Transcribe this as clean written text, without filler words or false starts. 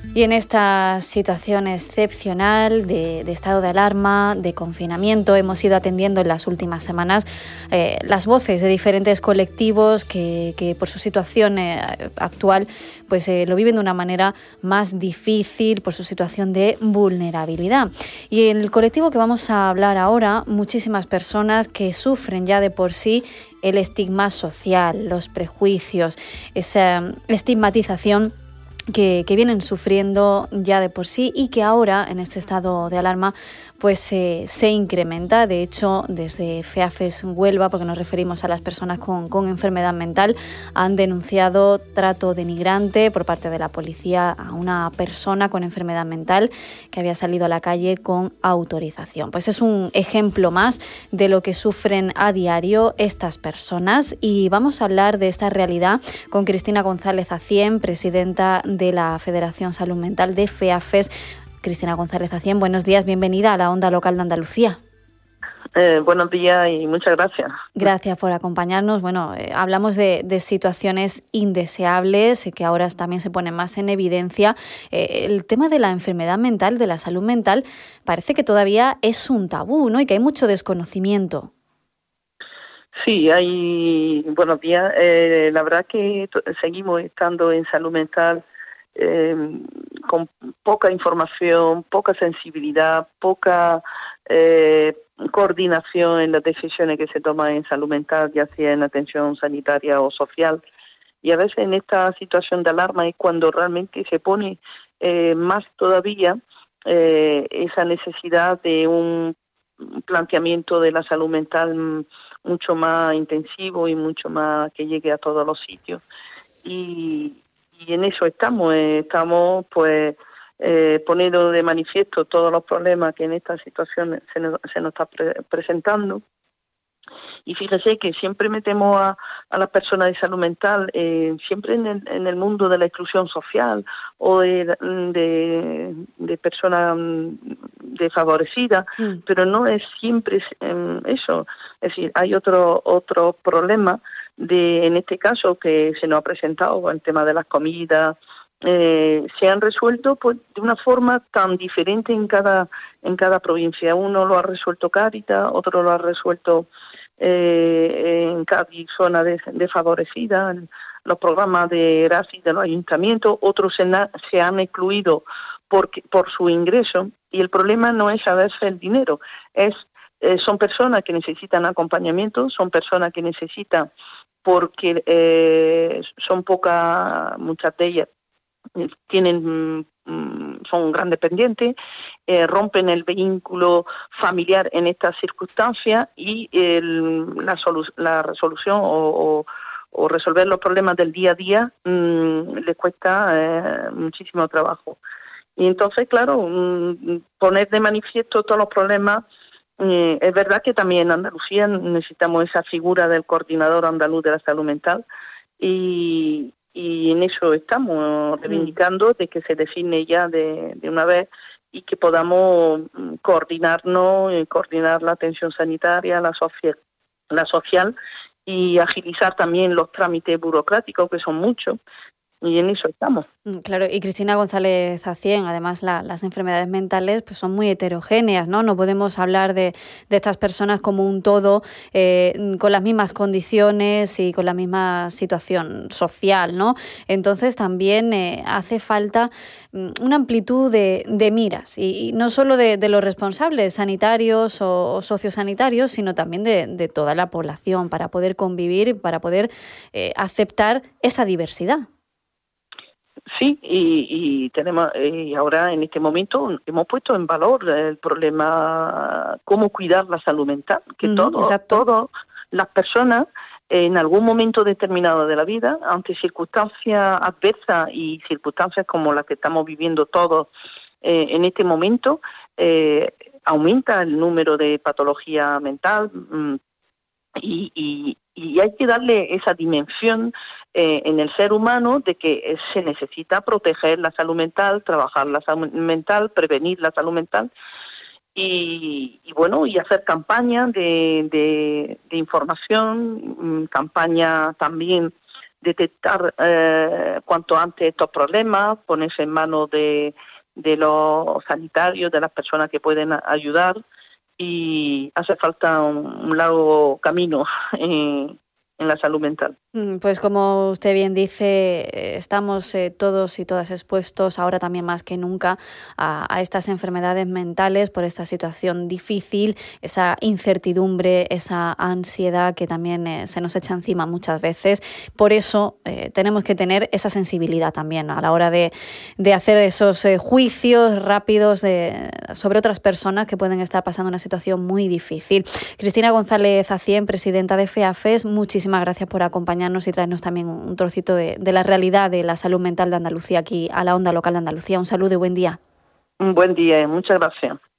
Y en esta situación excepcional de estado de alarma, de confinamiento, hemos ido atendiendo en las últimas semanas las voces de diferentes colectivos que por su situación actual pues lo viven de una manera más difícil por su situación de vulnerabilidad. Y en el colectivo que vamos a hablar ahora, muchísimas personas que sufren ya de por sí el estigma social, los prejuicios, esa estigmatización que vienen sufriendo ya de por sí y que ahora en este estado de alarma pues se incrementa. De hecho, desde FEAFES Huelva, porque nos referimos a las personas con enfermedad mental, han denunciado trato denigrante por parte de la policía a una persona con enfermedad mental que había salido a la calle con autorización. Pues es un ejemplo más de lo que sufren a diario estas personas, y vamos a hablar de esta realidad con Cristina González Acién, presidenta de la Federación Salud Mental de FEAFES. Cristina González Acién, buenos días, bienvenida a la Onda Local de Andalucía. Buenos días y muchas gracias. Gracias por acompañarnos. Bueno, hablamos de situaciones indeseables que ahora también se ponen más en evidencia. El tema de la enfermedad mental, de la salud mental, parece que todavía es un tabú, ¿no? Y que hay mucho desconocimiento. Sí, buenos días. La verdad que seguimos estando en salud mental con poca información, poca sensibilidad, poca coordinación en las decisiones que se toman en salud mental, ya sea en atención sanitaria o social. Y a veces en esta situación de alarma es cuando realmente se pone más todavía esa necesidad de un planteamiento de la salud mental mucho más intensivo y mucho más que llegue a todos los sitios. Y en eso estamos pues poniendo de manifiesto todos los problemas que en esta situación se nos está presentando. Y fíjese que siempre metemos a las personas de salud mental siempre en el mundo de la exclusión social o de personas desfavorecidas, pero no es siempre eso. Es decir, hay otro problema en este caso que se nos ha presentado, el tema de las comidas. Se han resuelto pues, de una forma tan diferente en cada provincia. Uno lo ha resuelto Cáritas, otro lo ha resuelto en Cádiz, zona desfavorecida, los programas de Erasmus de los ayuntamientos, otros se han excluido por su ingreso, y el problema no es a veces el dinero, son personas que necesitan acompañamiento, son personas que necesitan, porque son pocas, muchas de ellas son grandes dependientes, rompen el vínculo familiar en estas circunstancias, y la resolución o resolver los problemas del día a día les cuesta muchísimo trabajo. Y entonces, claro, poner de manifiesto todos los problemas. Es verdad que también en Andalucía necesitamos esa figura del coordinador andaluz de la salud mental, y en eso estamos reivindicando de que se define ya de una vez y que podamos coordinarnos, coordinar la atención sanitaria, la social, y agilizar también los trámites burocráticos, que son muchos. Y en eso estamos. Claro, y Cristina González Acién, además las enfermedades mentales pues son muy heterogéneas, ¿no? No podemos hablar de estas personas como un todo, con las mismas condiciones y con la misma situación social, ¿no? Entonces también hace falta una amplitud de miras, y no solo de los responsables sanitarios o sociosanitarios, sino también de toda la población, para poder convivir, para poder aceptar esa diversidad. Sí, y tenemos y ahora en este momento hemos puesto en valor el problema cómo cuidar la salud mental, que todas las personas en algún momento determinado de la vida, ante circunstancias adversas y circunstancias como las que estamos viviendo todos en este momento, aumenta el número de patología mental. Y hay que darle esa dimensión en el ser humano de que se necesita proteger la salud mental, trabajar la salud mental, prevenir la salud mental, y hacer campañas de información, campañas también detectar cuanto antes estos problemas, ponerse en manos de los sanitarios, de las personas que pueden ayudar, y hace falta un largo camino en la salud mental. Pues como usted bien dice, estamos todos y todas expuestos ahora también más que nunca a estas enfermedades mentales por esta situación difícil, esa incertidumbre, esa ansiedad que también se nos echa encima muchas veces. Por eso tenemos que tener esa sensibilidad también a la hora de hacer esos juicios rápidos sobre otras personas que pueden estar pasando una situación muy difícil. Cristina González Acién, presidenta de FEAFES, muchísimas gracias por acompañarnos y traernos también un trocito de la realidad de la salud mental de Andalucía aquí a la Onda Local de Andalucía. Un saludo y buen día. Un buen día, muchas gracias.